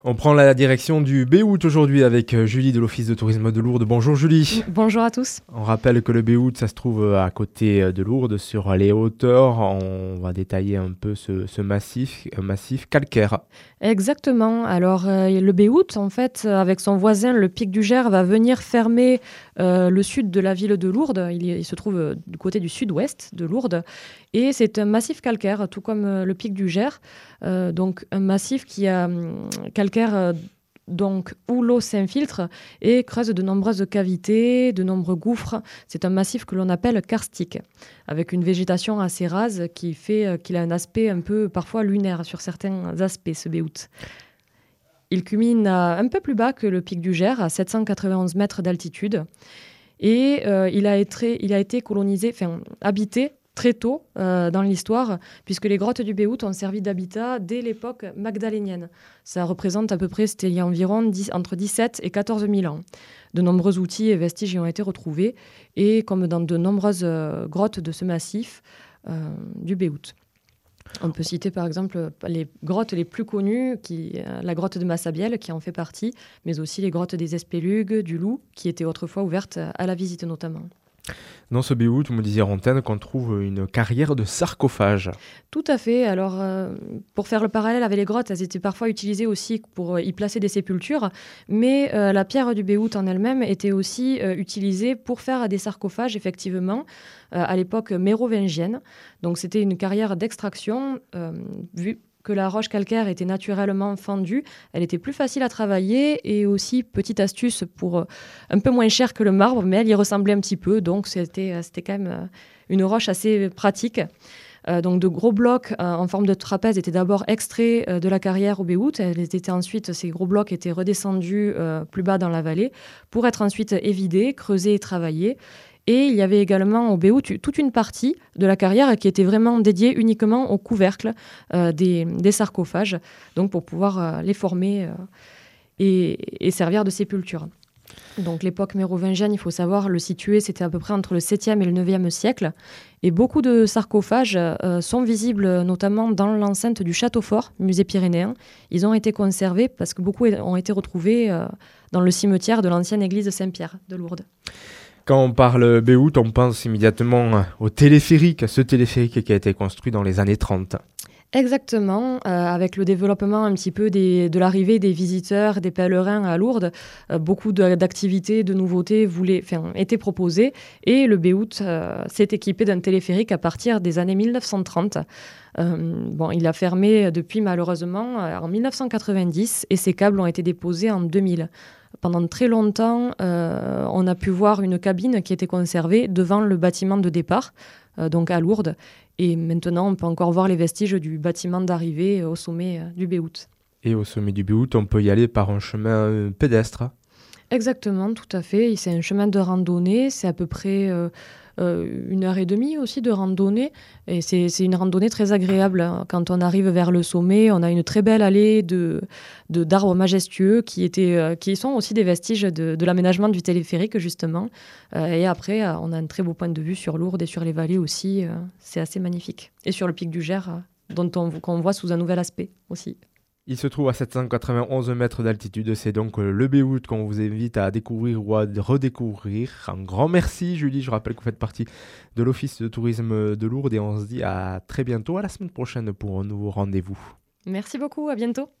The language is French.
On prend la direction du Béhout aujourd'hui avec Julie de l'Office de tourisme de Lourdes. Bonjour Julie. Bonjour à tous. On rappelle que le Béhout, ça se trouve à côté de Lourdes, sur les hauteurs. On va détailler un peu ce massif calcaire. Exactement. Alors, le Béhout, en fait, avec son voisin, le Pic du Gers, va venir fermer le sud de la ville de Lourdes. Il se trouve du côté du sud-ouest de Lourdes. Et c'est un massif calcaire, tout comme le Pic du Gers. Donc, un massif qui a calcaire... donc, où l'eau s'infiltre et creuse de nombreuses cavités, de nombreux gouffres. C'est un massif que l'on appelle karstique, avec une végétation assez rase qui fait qu'il a un aspect un peu parfois lunaire sur certains aspects, ce Béhout. Il culmine un peu plus bas que le pic du Gers, à 791 mètres d'altitude. Et il a été colonisé, habité très tôt dans l'histoire, puisque les grottes du Béhout ont servi d'habitat dès l'époque magdalénienne. Ça représente à peu près, c'était il y a environ entre 17 et 14 000 ans. De nombreux outils et vestiges y ont été retrouvés, et comme dans de nombreuses grottes de ce massif du Béhout. On peut citer par exemple les grottes les plus connues, la grotte de Massabielle qui en fait partie, mais aussi les grottes des Espélugues, du Loup, qui étaient autrefois ouvertes à la visite notamment. Dans ce Béhout, vous me disiez Rantaine qu'on trouve une carrière de sarcophage. Tout à fait. Alors, pour faire le parallèle avec les grottes, elles étaient parfois utilisées aussi pour y placer des sépultures, mais la pierre du Béhout en elle-même était aussi utilisée pour faire des sarcophages, effectivement, à l'époque mérovingienne. Donc, c'était une carrière d'extraction, vu que la roche calcaire était naturellement fendue, elle était plus facile à travailler et aussi, petite astuce, pour un peu moins cher que le marbre, mais elle y ressemblait un petit peu, donc c'était quand même une roche assez pratique. Donc de gros blocs en forme de trapèze étaient d'abord extraits de la carrière au Béhout. Ces gros blocs étaient redescendus plus bas dans la vallée pour être ensuite évidés, creusés et travaillés. Et il y avait également au Béhout toute une partie de la carrière qui était vraiment dédiée uniquement au couvercle des sarcophages, donc pour pouvoir les former et servir de sépulture. Donc l'époque mérovingienne, il faut savoir, le situer, c'était à peu près entre le 7e et le 9e siècle. Et beaucoup de sarcophages sont visibles notamment dans l'enceinte du Château Fort, musée pyrénéen. Ils ont été conservés parce que beaucoup ont été retrouvés dans le cimetière de l'ancienne église Saint-Pierre de Lourdes. Quand on parle Béhout, on pense immédiatement au téléphérique, ce téléphérique qui a été construit dans les années 30. Exactement, avec le développement un petit peu de l'arrivée des visiteurs, des pèlerins à Lourdes, beaucoup d'activités, de nouveautés étaient proposées et le Béhout s'est équipé d'un téléphérique à partir des années 1930. Il a fermé depuis malheureusement en 1990 et ses câbles ont été déposés en 2000. Pendant très longtemps, on a pu voir une cabine qui était conservée devant le bâtiment de départ, donc à Lourdes. Et maintenant, on peut encore voir les vestiges du bâtiment d'arrivée au sommet du Béhout. Et au sommet du Béhout, on peut y aller par un chemin pédestre. Exactement, tout à fait. C'est un chemin de randonnée, c'est à peu près 1h30 aussi de randonnée. Et c'est une randonnée très agréable. Quand on arrive vers le sommet, on a une très belle allée d'arbres majestueux qui sont aussi des vestiges de l'aménagement du téléphérique, justement. Et après, on a un très beau point de vue sur Lourdes et sur les vallées aussi. C'est assez magnifique. Et sur le pic du Gers, qu'on voit sous un nouvel aspect aussi. Il se trouve à 791 mètres d'altitude, c'est donc le Béhout qu'on vous invite à découvrir ou à redécouvrir. Un grand merci Julie, je rappelle que vous faites partie de l'Office de tourisme de Lourdes et on se dit à très bientôt, à la semaine prochaine pour un nouveau rendez-vous. Merci beaucoup, à bientôt.